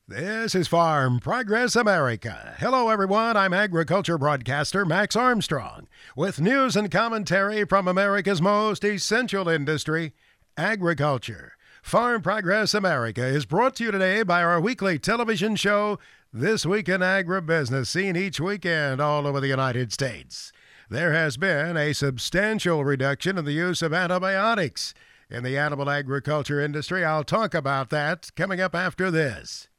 This is Farm Progress America. Hello, everyone. I'm agriculture broadcaster Max Armstrong with news and commentary from America's most essential industry, agriculture. Farm Progress America is brought to you today by our weekly television show, This Week in Agribusiness, seen each weekend all over the United States. There has been a substantial reduction in the use of antibiotics in the animal agriculture industry. I'll talk about that coming up after this.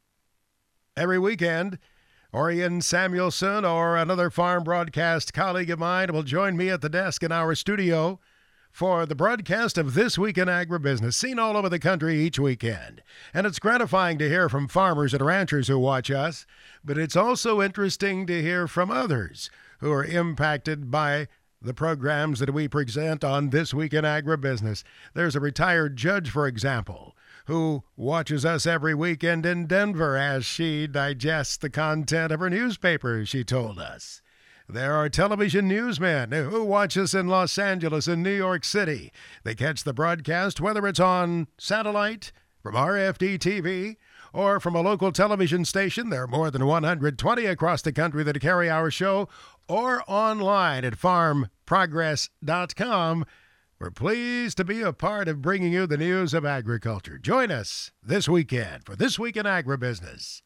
Every weekend, Orion Samuelson or another farm broadcast colleague of mine will join me at the desk in our studio for the broadcast of This Week in Agribusiness, seen all over the country each weekend. And it's gratifying to hear from farmers and ranchers who watch us, but it's also interesting to hear from others who are impacted by the programs that we present on This Week in Agribusiness. There's a retired judge, for example, who watches us every weekend in Denver as she digests the content of her newspaper, she told us. There are television newsmen who watch us in Los Angeles and New York City. They catch the broadcast, whether it's on satellite, from RFD TV, or from a local television station. There are more than 120 across the country that carry our show, or online at farmprogress.com. We're pleased to be a part of bringing you the news of agriculture. Join us this weekend for This Week in Agribusiness.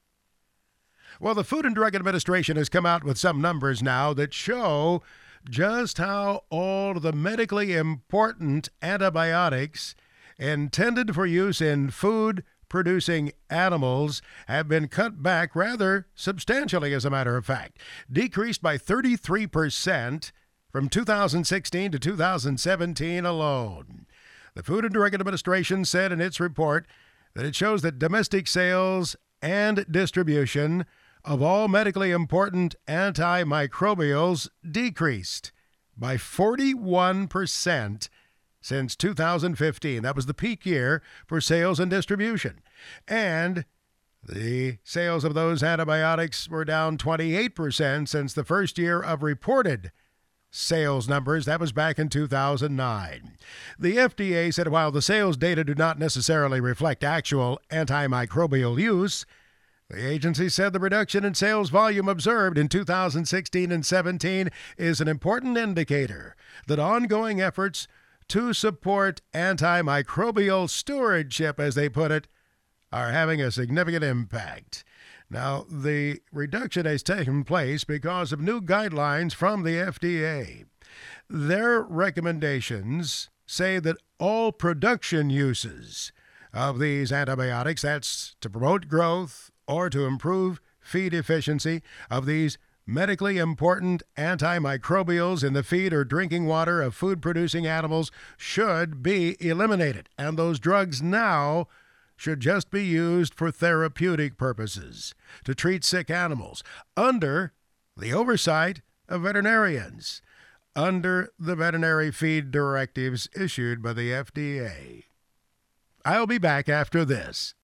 Well, the Food and Drug Administration has come out with some numbers now that show just how all the medically important antibiotics intended for use in food-producing animals have been cut back rather substantially, as a matter of fact. Decreased by 33% from 2016 to 2017 alone. The Food and Drug Administration said in its report that it shows that domestic sales and distribution of all medically important antimicrobials decreased by 41% since 2015. That was the peak year for sales and distribution. And the sales of those antibiotics were down 28% since the first year of reported sales numbers. That was back in 2009. The FDA said while the sales data do not necessarily reflect actual antimicrobial use, the agency said the reduction in sales volume observed in 2016 and 17 is an important indicator that ongoing efforts to support antimicrobial stewardship, as they put it, are having a significant impact. Now, the reduction has taken place because of new guidelines from the FDA. Their recommendations say that all production uses of these antibiotics, that's to promote growth or to improve feed efficiency of these medically important antimicrobials in the feed or drinking water of food-producing animals, should be eliminated. And those drugs now should just be used for therapeutic purposes, to treat sick animals, under the oversight of veterinarians, under the veterinary feed directives issued by the FDA. I'll be back after this.